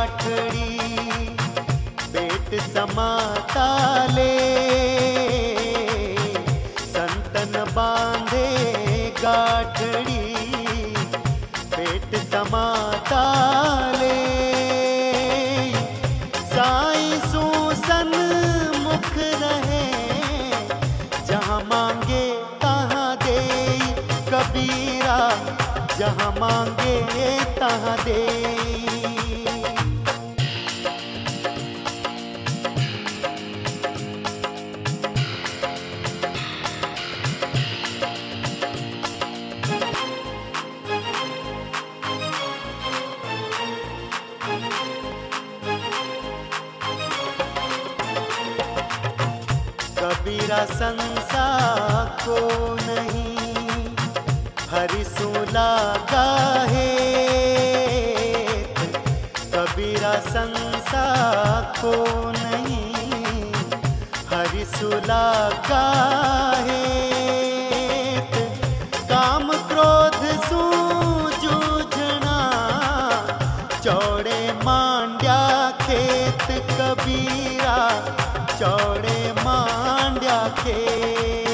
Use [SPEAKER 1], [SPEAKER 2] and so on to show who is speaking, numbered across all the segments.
[SPEAKER 1] गाठड़ी पेट समाता ले, संतन बांधे गाठड़ी पेट समाता ले। साईं सूसन मुख रहे, जहाँ मांगे तहाँ दे। कबीरा जहाँ मांगे तहाँ दे। कबीरा संसार को नहीं, हरि सूला गाहे। कबीरा संसार को नहीं, हरि सूला गाहे। काम क्रोध सू जूझना, चौड़े मांड्या खेत। कबीरा चौड़े मांड्या खेत।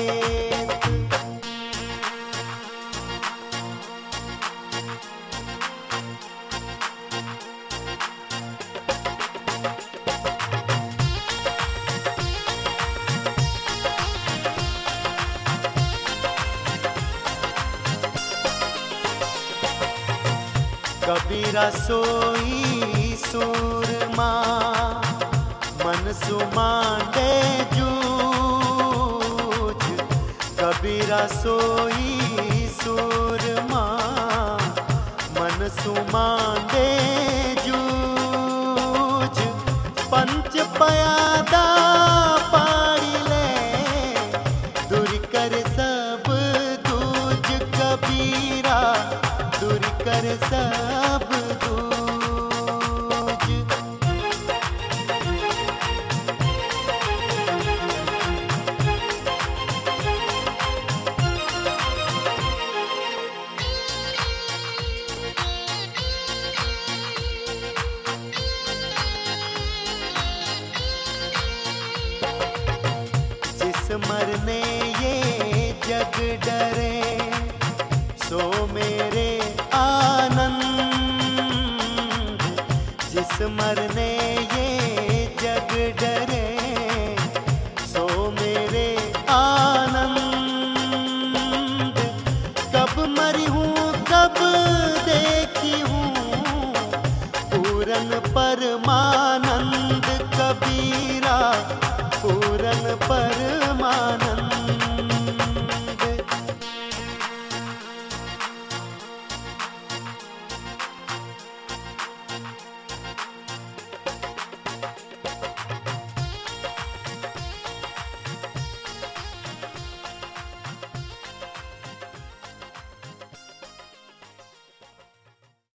[SPEAKER 1] कबीरा सोई सूरमा, मन सुमांडे जूझ। कबीरा सोई सूरमा, मन सुमांडे जूझ। पंच पयादा पाड़ी ले, दूर कर सब दूज। कबीरा दूर कर सब दूज। जिस मरने ये जग डरे,